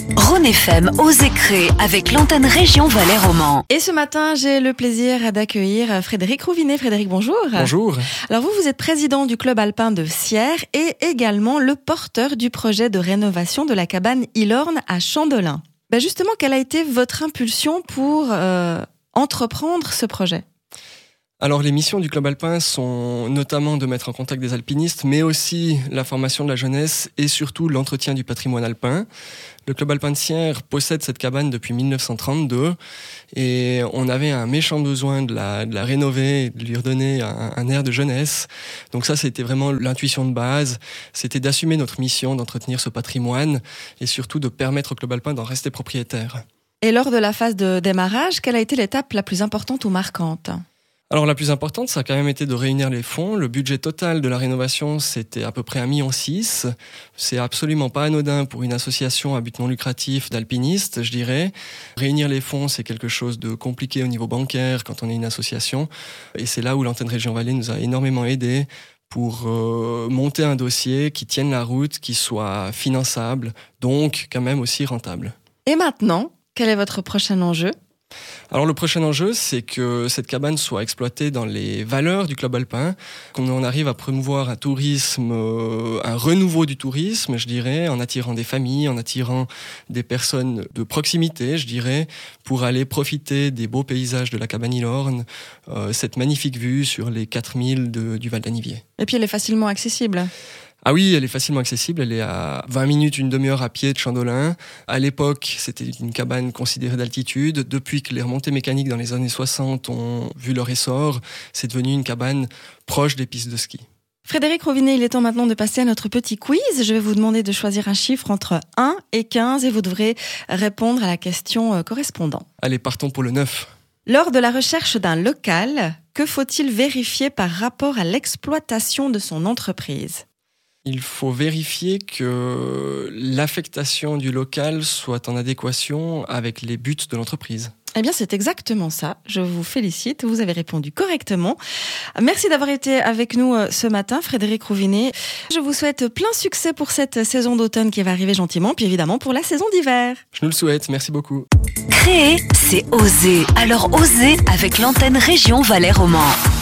Rhône FM, Osez Créer avec l'antenne région Valais-Roman. Et ce matin, j'ai le plaisir d'accueillir Frédéric Rouvinet. Frédéric, bonjour. Bonjour. Alors vous êtes président du club alpin de Sierre et également le porteur du projet de rénovation de la cabane Ilorne à Chandelin. Justement, quelle a été votre impulsion pour entreprendre ce projet ? Alors les missions du club alpin sont notamment de mettre en contact des alpinistes, mais aussi la formation de la jeunesse et surtout l'entretien du patrimoine alpin. Le club alpin de Sierre possède cette cabane depuis 1932 et on avait un méchant besoin de la rénover et de lui redonner un air de jeunesse. Donc ça, c'était vraiment l'intuition de base. C'était d'assumer notre mission, d'entretenir ce patrimoine et surtout de permettre au club alpin d'en rester propriétaire. Et lors de la phase de démarrage, quelle a été l'étape la plus importante ou marquante ? Alors la plus importante, ça a quand même été de réunir les fonds. Le budget total de la rénovation, c'était à peu près 1,6 million. C'est absolument pas anodin pour une association à but non lucratif d'alpinistes, je dirais. Réunir les fonds, c'est quelque chose de compliqué au niveau bancaire quand on est une association. Et c'est là où l'antenne Région Valais nous a énormément aidés pour monter un dossier qui tienne la route, qui soit finançable, donc quand même aussi rentable. Et maintenant, quel est votre prochain enjeu ? Alors le prochain enjeu, c'est que cette cabane soit exploitée dans les valeurs du club alpin, qu'on en arrive à promouvoir un tourisme, un renouveau du tourisme, je dirais, en attirant des familles, en attirant des personnes de proximité, je dirais, pour aller profiter des beaux paysages de la cabane Ilorne, cette magnifique vue sur les 4000 du Val d'Aniviers. Et puis elle est facilement accessible. Ah oui, elle est facilement accessible, elle est à 20 minutes, une demi-heure à pied de Chandelin. À l'époque, c'était une cabane considérée d'altitude. Depuis que les remontées mécaniques dans les années 60 ont vu leur essor, c'est devenu une cabane proche des pistes de ski. Frédéric Rouvinet, il est temps maintenant de passer à notre petit quiz. Je vais vous demander de choisir un chiffre entre 1 et 15 et vous devrez répondre à la question correspondant. Allez, partons pour le 9. Lors de la recherche d'un local, que faut-il vérifier par rapport à l'exploitation de son entreprise ? Il faut vérifier que l'affectation du local soit en adéquation avec les buts de l'entreprise. Eh bien, c'est exactement ça. Je vous félicite, vous avez répondu correctement. Merci d'avoir été avec nous ce matin, Frédéric Rouvinet. Je vous souhaite plein succès pour cette saison d'automne qui va arriver gentiment, puis évidemment pour la saison d'hiver. Je nous le souhaite, merci beaucoup. Créer, c'est oser. Alors osez avec l'antenne région Valais-Roman.